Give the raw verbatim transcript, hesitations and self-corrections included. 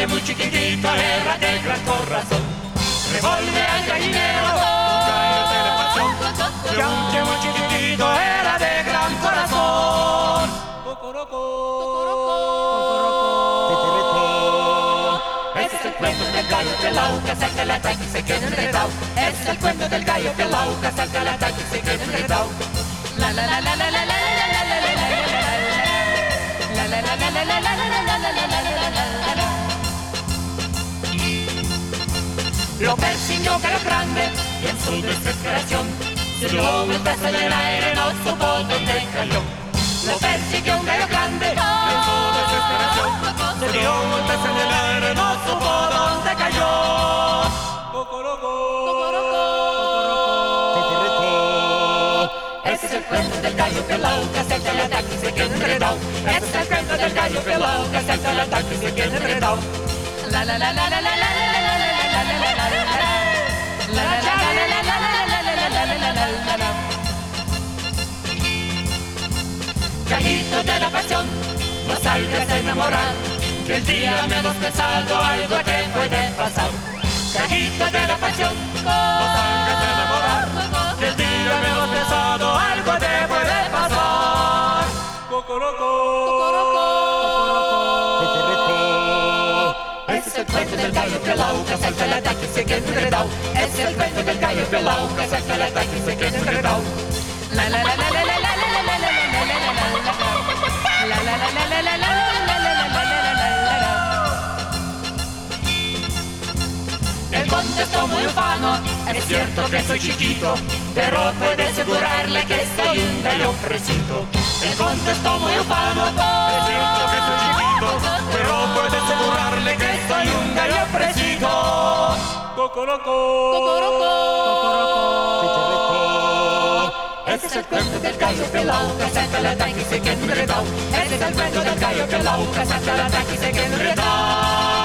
aunque muy chiquitito era de gran corazón. Revolve al gallinero, cállate de pasión, que aunque muy chiquitito era de gran corazón. Cocorocó, ese es el cuento del gallo pelao, que salta al ataque y se queda enredado. Ese es el cuento del gallo pelao, que salta al ataque y se queda enredado. La la la la la la la la la la la la la la la la la la la. Lo persiguió Gallo Grande y en su desesperación se dio vueltas en el aire, no supo dónde cayó. Lo persiguió un Gallo Grande y en su desesperación se dio vueltas en el aire, no supo dónde cayó. Cocorocó, ese es el cuento del gallo pelao, que salta al ataque y se queda enredado. Ese es el cuento del gallo pelao, que salta al ataque y se queda enredado. La la la la la la la la la la la la la la la la. Gallito de la pasión, no salgas a enamorar, que el día menos pensado algo te puede pasar. Gallito de la pasión, no salgas a enamorar, que el día menos pensado algo te puede pasar. Cocorocó, ese es el cuento del gallo pelao, que salta al ataque y se queda enredado. Ese es el cuento del gallo pelao, que salta al ataque y se queda enredado. La la la la la la la la la la la la. Él contestó muy ufano, es cierto que soy chiquito, pero puede asegurarle que soy un gallo fresito. Él contestó muy ufano, es cierto que soy chiquito, pero puede asegurarle que soy un gallo fresito. Cocorocó, ese es el cuento del gallo pelao, que salta al ataque y se queda enredado. Ese es el cuento del gallo pelao, que salta al ataque y se queda enredado.